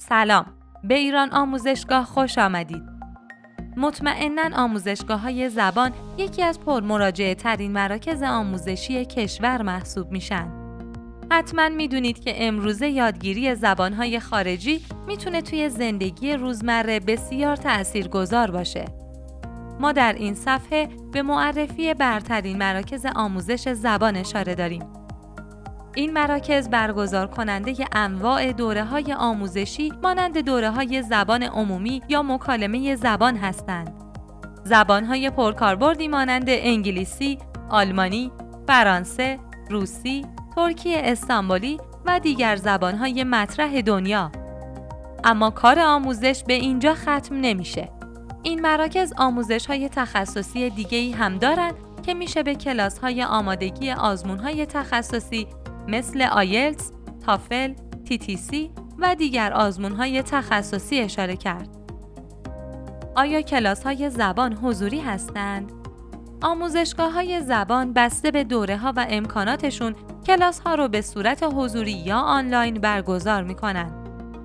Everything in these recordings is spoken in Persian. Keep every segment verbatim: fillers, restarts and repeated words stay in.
سلام، به ایران آموزشگاه خوش آمدید. مطمئناً آموزشگاه‌های زبان یکی از پرمراجعه ترین مراکز آموزشی کشور محسوب میشن. حتماً میدونید که امروزه یادگیری زبان‌های خارجی میتونه توی زندگی روزمره بسیار تأثیرگذار باشه. ما در این صفحه به معرفی برترین مراکز آموزش زبان اشاره داریم. این مراکز برگزار کننده انواع دوره‌های آموزشی مانند دوره‌های زبان عمومی یا مکالمه زبان هستند. زبان‌های پرکاربردی مانند انگلیسی، آلمانی، فرانسه، روسی، ترکی استانبولی و دیگر زبان‌های مطرح دنیا. اما کار آموزش به اینجا ختم نمیشه. این مراکز آموزش‌های تخصصی دیگه‌ای هم دارند که میشه به کلاس‌های آمادگی آزمون‌های تخصصی مثل آیلتس، تافل، تی تی سی و دیگر آزمون‌های تخصصی اشاره کرد. آیا کلاس‌های زبان حضوری هستند؟ آموزشگاه‌های زبان بسته به دوره‌ها و امکاناتشون کلاس‌ها رو به صورت حضوری یا آنلاین برگزار می‌کنند.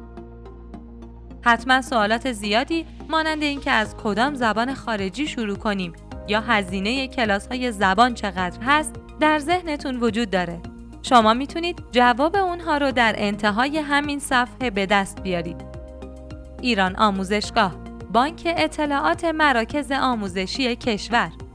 حتما سوالات زیادی مانند اینکه از کدام زبان خارجی شروع کنیم یا هزینه کلاس‌های زبان چقدر هست در ذهنتون وجود داره. شما میتونید جواب اونها رو در انتهای همین صفحه به دست بیارید. ایران آموزشگاه، بانک اطلاعات مراکز آموزشی کشور.